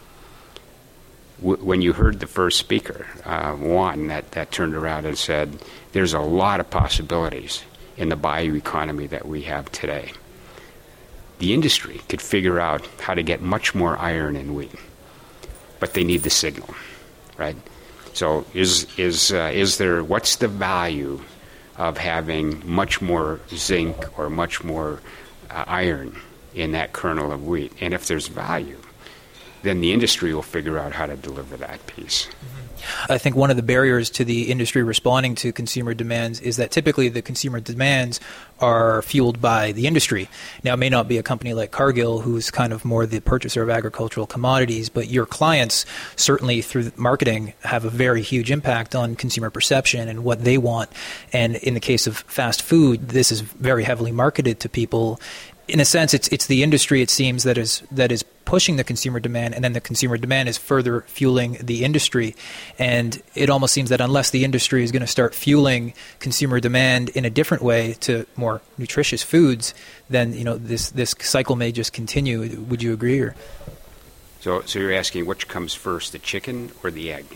when you heard the first speaker, Juan, that turned around and said, there's a lot of possibilities in the bioeconomy that we have today. The industry could figure out how to get much more iron in wheat, but they need the signal, right? So is there, what's the value of having much more zinc or much more iron in that kernel of wheat? And if there's value, then the industry will figure out how to deliver that piece. I think one of the barriers to the industry responding to consumer demands is that typically the consumer demands are fueled by the industry. Now, it may not be a company like Cargill, who's kind of more the purchaser of agricultural commodities, but your clients, certainly through marketing, have a very huge impact on consumer perception and what they want. And in the case of fast food, this is very heavily marketed to people. In a sense, it's the industry, it seems, that is pushing the consumer demand, and then the consumer demand is further fueling the industry. And it almost seems that unless the industry is going to start fueling consumer demand in a different way to more nutritious foods, then this cycle may just continue. Would you agree? Or so you're asking which comes first, the chicken or the egg?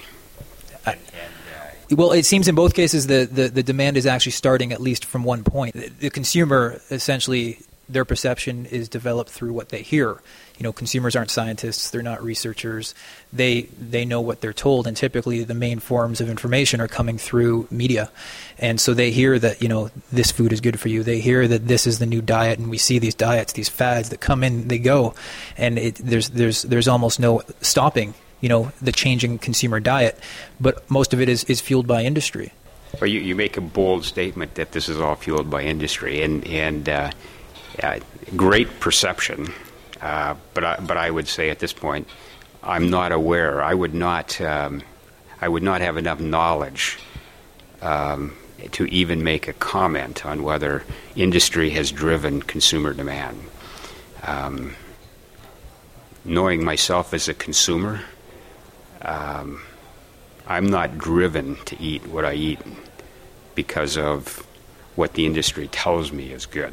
Well, it seems in both cases the demand is actually starting at least from one point. The consumer, essentially, their perception is developed through what they hear. Consumers aren't scientists; they're not researchers. They know what they're told, and typically the main forms of information are coming through media. And so they hear that this food is good for you. They hear that this is the new diet, and we see these diets, these fads that come in, they go, and there's almost no stopping the changing consumer diet. But most of it is fueled by industry. Well, you make a bold statement that this is all fueled by industry, and great perception. But I would say at this point, I'm not aware. I would not have enough knowledge to even make a comment on whether industry has driven consumer demand. Knowing myself as a consumer, I'm not driven to eat what I eat because of what the industry tells me is good.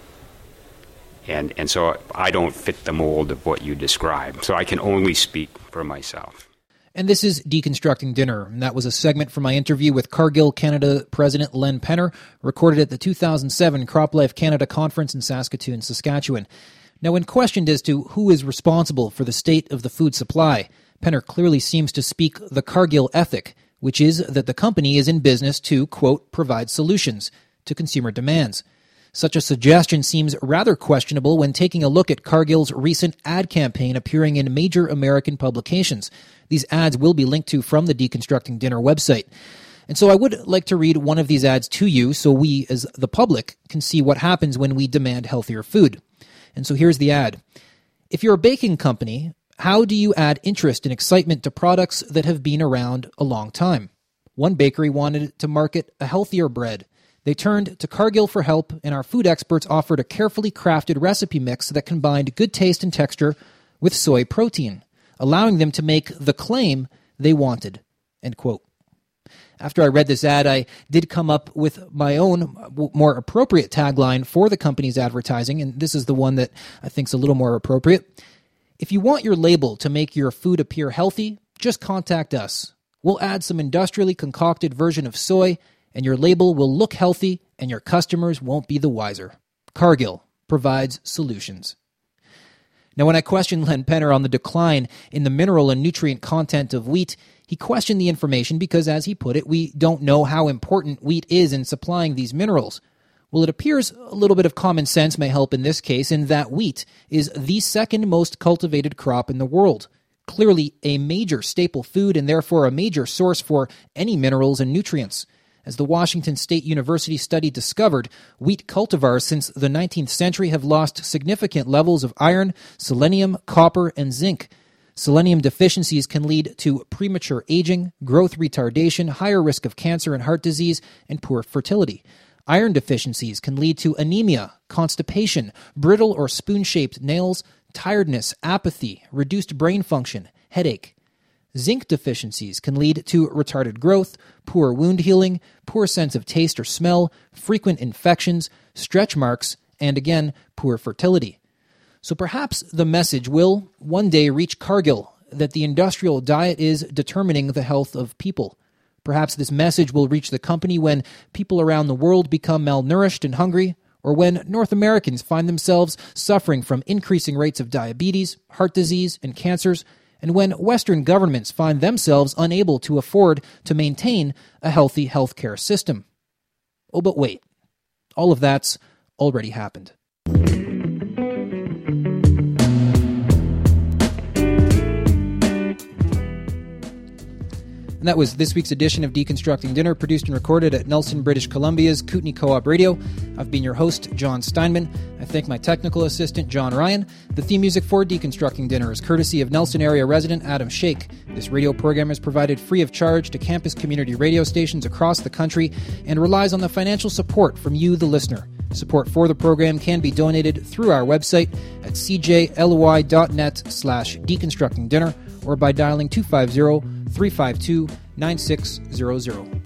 And so I don't fit the mold of what you describe. So I can only speak for myself. And this is Deconstructing Dinner. And that was a segment from my interview with Cargill Canada President Len Penner, recorded at the 2007 CropLife Canada Conference in Saskatoon, Saskatchewan. Now, when questioned as to who is responsible for the state of the food supply, Penner clearly seems to speak the Cargill ethic, which is that the company is in business to, quote, provide solutions to consumer demands. Such a suggestion seems rather questionable when taking a look at Cargill's recent ad campaign appearing in major American publications. These ads will be linked to from the Deconstructing Dinner website. And so I would like to read one of these ads to you so we, as the public, can see what happens when we demand healthier food. And so here's the ad. If you're a baking company, how do you add interest and excitement to products that have been around a long time? One bakery wanted to market a healthier bread. They turned to Cargill for help, and our food experts offered a carefully crafted recipe mix that combined good taste and texture with soy protein, allowing them to make the claim they wanted. End quote. After I read this ad, I did come up with my own more appropriate tagline for the company's advertising, and this is the one that I think is a little more appropriate. If you want your label to make your food appear healthy, just contact us. We'll add some industrially concocted version of soy, and your label will look healthy, and your customers won't be the wiser. Cargill provides solutions. Now, when I questioned Len Penner on the decline in the mineral and nutrient content of wheat, he questioned the information because, as he put it, we don't know how important wheat is in supplying these minerals. Well, it appears a little bit of common sense may help in this case, in that wheat is the second most cultivated crop in the world. Clearly a major staple food and therefore a major source for any minerals and nutrients. As the Washington State University study discovered, wheat cultivars since the 19th century have lost significant levels of iron, selenium, copper, and zinc. Selenium deficiencies can lead to premature aging, growth retardation, higher risk of cancer and heart disease, and poor fertility. Iron deficiencies can lead to anemia, constipation, brittle or spoon-shaped nails, tiredness, apathy, reduced brain function, headache. Zinc deficiencies can lead to retarded growth, poor wound healing, poor sense of taste or smell, frequent infections, stretch marks, and again, poor fertility. So perhaps the message will one day reach Cargill that the industrial diet is determining the health of people. Perhaps this message will reach the company when people around the world become malnourished and hungry, or when North Americans find themselves suffering from increasing rates of diabetes, heart disease, and cancers, and when Western governments find themselves unable to afford to maintain a healthy healthcare system. Oh, but wait. All of that's already happened. And that was this week's edition of Deconstructing Dinner, produced and recorded at Nelson, British Columbia's Kootenai Co-op Radio. I've been your host, John Steinman. I thank my technical assistant, John Ryan. The theme music for Deconstructing Dinner is courtesy of Nelson area resident Adam Shake. This radio program is provided free of charge to campus community radio stations across the country and relies on the financial support from you, the listener. Support for the program can be donated through our website at cjloi.net/deconstructingdinner or by dialing 250-352-9600.